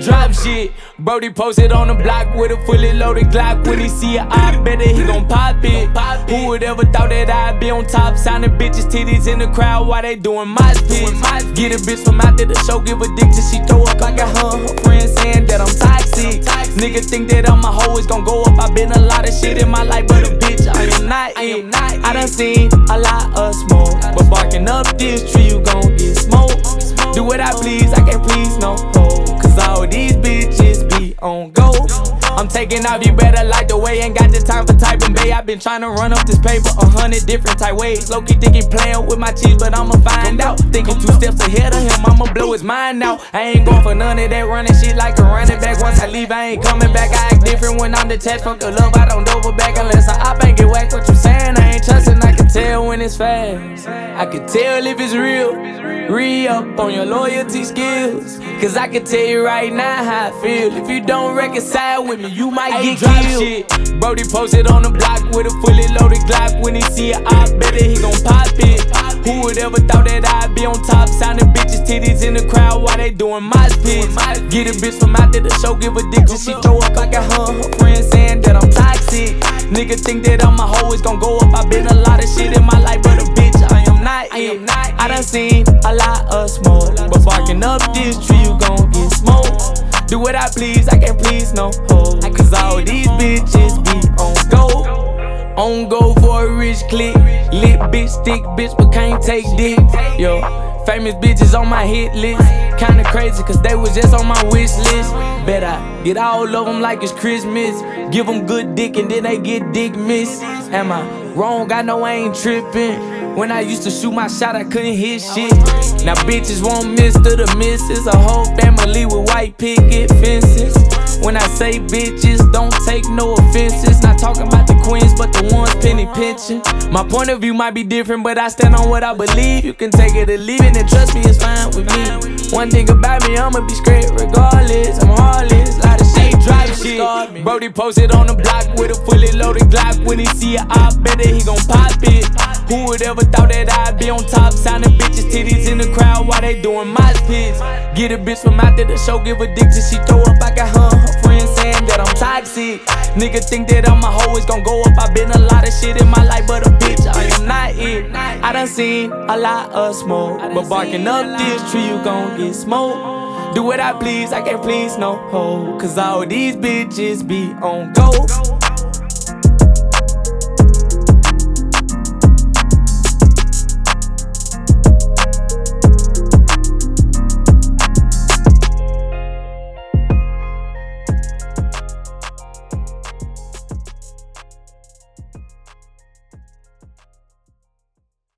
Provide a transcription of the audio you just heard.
ain't drop shit. Brody posted on the block with a fully loaded Glock. When he see it, I bet that he gon' pop it. Who would ever thought that I'd be on top? Signing bitches, titties in the crowd while they doing my spit. Get a bitch from out there the show, give a dick till she throw up. I got her friends saying that I'm toxic. Nigga think that I'm a hoe, it's gon' go up. I been a lot of shit in my life, but a bitch, I am not it. I done seen a lot of smoke, but barking up this tree, you gon' get smoked. Do what I please, I can't please no hoe, cause all these bitches be on go. I'm taking off, you better like the way. Ain't got the time for typing, babe. I been trying to run up this paper 100 different type ways. Low-key thinking playing with my cheese, but I'ma find out. Thinking 2 steps ahead of him, I'ma blow his mind out. I ain't going for none of that running shit like a running back. Once I leave, I ain't coming back. I act different when I'm detached from the love. I don't double back unless I op and get whacked. What you saying? I ain't trusting. I can tell when it's fast. I can tell if it's real. Re-up on your loyalty skills, cause I can tell you right now how I feel. If you don't reconcile with me, you might get killed. Shit. Brody posted on the block with a fully loaded Glock. When he see it, I bet that he gon' pop it. Who would ever thought that I'd be on top? Signing bitches, titties in the crowd while they doing my spits. Get a bitch from out there the show, give a dick till she throw up. I got her friends saying that I'm toxic. Nigga think that I'm a hoe, it's gon' go up. I been a lot of shit in my life, but a bitch, I am not it. I done seen a lot of smoke, but barking up this tree, you gon' get smoked. Do what I please, I can't please no hoe, cause all these bitches be on go. On go for a rich click. Lit bitch, thick bitch, but can't take dick. Yo, famous bitches on my hit list. Kinda crazy, cause they was just on my wish list. Bet I get all of them like it's Christmas. Give them good dick and then they get dick missed. Am I wrong? I know I ain't trippin'. When I used to shoot my shot, I couldn't hit shit. Now bitches want Mr. the Missus. A whole family with white picket fences. When I say bitches, don't take no offenses. Not talking about the queens, but the ones penny pinching. My point of view might be different, but I stand on what I believe. You can take it or leave it, and trust me, it's fine with me. One thing about me, I'ma be straight regardless. I'm heartless, lot of shit, drop shit. Brody posted on the block with a fully loaded Glock. When he see it, I bet that he gon' pop it. Who would ever thought that I'd be on top? Signing bitches, titties in the crowd while they doing my spits. Get a bitch from out there the show, give a dick till she throw up. I got her friends saying that I'm toxic. Nigga think that I'm a hoe, it's gon' go up. I been a lot of shit in my life, but a bitch, I am not it. I done seen a lot of smoke, but barking up this tree, you gon' get smoked. Do what I please, I can't please no hoe, cause all these bitches be on go.